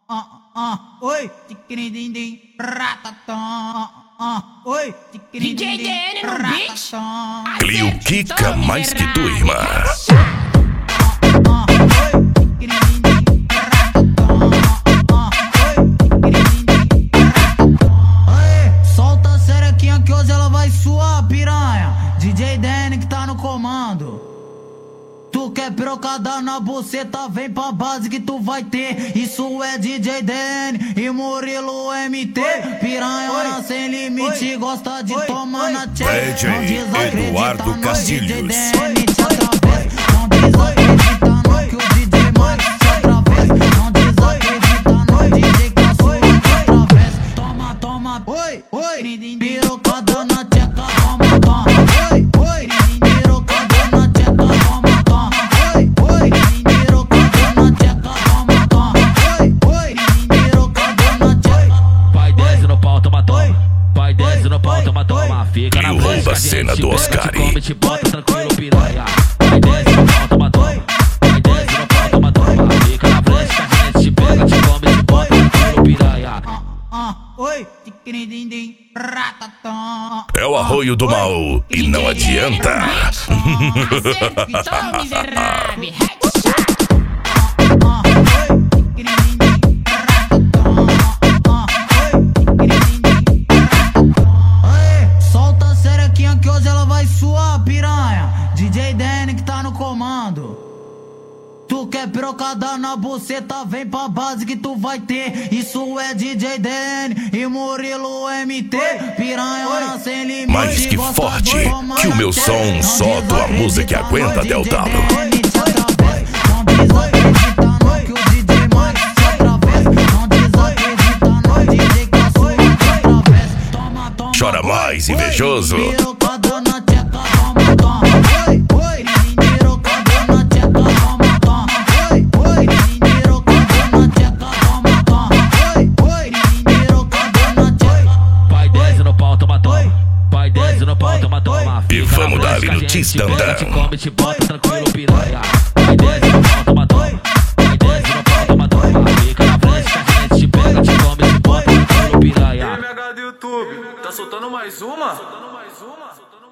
Oi, tiquirindim, ratatão. Oi, DJ DN no beat. Clio Kika mais que tua irmã. Solta a serequinha que hoje ela vai suar, piranha. DJ DN que tá no comando. Tu quer pirocada na buceta, vem pra base que tu vai ter. Isso é DJ DN e Murilo MT. Piranha sem limite, gosta de tomar na tcheca. DJ Eduardo Castilhos. Não desacredita no que o DJ mais se atravessa. Não desacredita no DJ que a sua atravessa. Toma, toma, oi, oi, pirocada na tcheca, toma, toma. Oi, oi, pirocada na tcheca, toma, toma. Oi, oi, pirocada na tcheca, toma, toma. Oi, oi, pirocada na tcheca. Vai desce no pau, toma, toma. Vai desce no pau, toma, toma. Fica na Clio frente, rouba a cena do Oscar. te come, te bota tranquilo, piranha. Vai desce no pau, toma, toma. Vai desce no pau, toma, toma. Fica na frente que a gente te pega, te come, te bota tranquilo, piranha. Oi, tiquirindim, ratatão. É o arroio do mal e não adianta. Então, miserável. Headshot. Solta a serequinha que hoje ela vai suar, piranha. DJ DN que tá no comando. Tu quer pirocada na buceta, vem pra base que tu vai ter. Isso é DJ DN e Murilo MT. Piranha sem limite, Mais que gosta forte de tomar que o na meu tcheca. som, Não só tua música que aguenta desacredita no Deltalo. DJ DN te atravessa. Não desacredita no que o DJ mais se atravessa. Não desacredita no DJ que a sua atravessa. Toma, toma, Chora mais, invejoso. pirocada na tcheca, toma, toma. Oi, oi, pirocada na tcheca, toma, toma. Oi, oi, pirocada na tcheca, toma, toma. Oi, oi, pirocada na tcheca. Vai desce no pau, toma, toma. Vai desce no pau, toma, toma. E Fica vamos na dar frente ali no que a gente te Tistandão. pega, te come, te bota tranquilo, piranha. Vai desce no pau, toma, toma. Vai desce no pau, toma, toma. Fica na frente que a gente te pega, te come, te bota tranquilo, piranha. MH do YouTube, tá soltando mais uma?